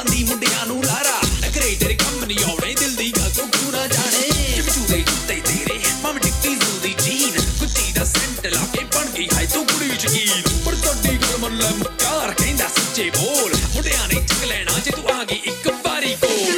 ਲਾਂਦੀ ਮੁੰਡਿਆਂ ਨੂੰ ਲਾਰਾ ਨਖਰੇ ਤੇਰੇ ਕੰਮ ਨਹੀਂ ਆਉਣੇ ਦਿਲ ਦੀ ਗੱਲ ਤੋਂ ਕਿਉਂ ਨਾ ਜਾਣੇ ਚਿਮਚੂਰੇ ਜੁੱਤੇ ਤੇਰੇ ਮਾਮ ਟਿੱਕੀ ਜ਼ੂਦੀ ਜੀਨ ਕੁੱਤੀ ਦਾ ਸੈਂਟ ਲਾ ਕੇ ਬਣ ਗਈ ਹਾਏ ਤੂੰ ਕੁੜੀ ਯਕੀਨ ਪਰ ਤੁਹਾਡੀ ਗੱਲ ਮੰਨ ਲੈ ਮੁੱਕਰ ਕਹਿੰਦਾ ਸੱਚੇ ਬੋਲ ਮੁੰਡਿਆਂ ਨੇ ਚੱਕ ਲੈਣਾ ਜੇ ਤੂੰ ਆ ਗਈ ਇੱਕ ਵਾਰੀ ਕੋਲ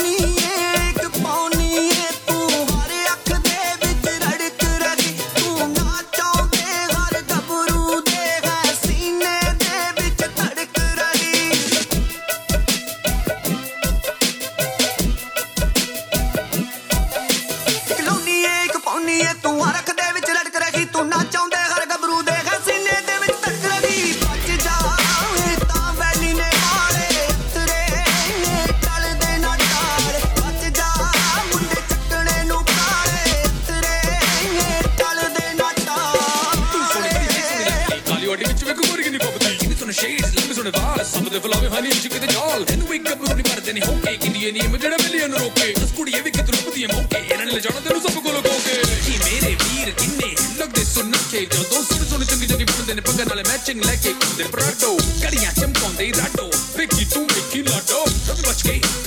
ਤੂੰ ਹਰਖ ਦੇ ਵਿੱਚ ਲੜਕ ਰਹੀ ਤੂੰ ਨਾ ਚਾਹੁੰਦੇ ਹਰ ਗੱਭਰੂ ਦੇ ਸੀਨੇ ਦੇ ਵਿੱਚ ਧੜਕ ਰਹੀ ਬਚ ਜਾ ਤਾਂ ਵੈਲੀ ਨੇ ਮਾਰੇ ਤੇਰੇ ਟਲਦੇ ਨਾ ਟਾਲ ਬਚ ਜਾ ਮੁੰਡੇ ਚੱਕਣੇ ਨੂੰ ਕਾਲੇ ਤੇਰੇ ਟਲਦੇ ਨਾ ਟਾਲ ਕਾਲੀ ਵਾਡੀ ਵਿੱਚ ਵੇਖ ਮੁਰਗੀ ਨਹੀਂ ਪੱਬਦੀ ਕਿੰਨੀ ਸੁਣ ਸ਼ੇਡਸ ਲੰਬੇ ਸੁਣ ਵਾਲ ਸਭ ਦੇ ਫਲਾਵੇ ਹਨੀ ਚਿੱਕੇ ਤੇ ਜਾਲ ਤੈਨੂੰ ਇੱਕ ਗੱਭਰੂ ਨਹੀਂ ਮਰਦੇ ਨਹੀਂ ਹੋਕੇ ਕਿੰਨੀ ਨਹੀਂ ਜਿਹੜਾ ਮਿਲੀਅਨ ਨੂੰ ਰੋਕੇ ਉਸ ਕੁੜੀਏ ਵੀ ਕਿਤੋਂ ਲੱਭਦੀ ਮੌਕੇ ਇਹਨਾਂ ਨੇ ਲੈ ਜਾਣਾ ਤੈਨੂੰ ਸਭ ਕੋਲ ਕੋਕੇ ਮੇਰੇ ਵੀਰ ਕਿੰਨੇ ਲੱਗਦੇ ਸੁਣ ਕੇ ਜਦੋਂ ਸੁਣ ਚੰਗੀ ਚੰਗੀ ਬੰਦੇ ਨੇ ਪੱਗਾਂ ਨਾਲੇ ਮੈਚਿੰਗ ਲੈ ਕੇ ਕੁੰਦੇ ਪਰਾਟੋ ਕੜੀਆਂ ਚਮਕਾਉਂਦੇ ਰਾਟੋ ਵੇਖੀ ਤੂੰ ਵੇਖੀ ਲਾਟੋ ਸਭ ਬਚ ਕੇ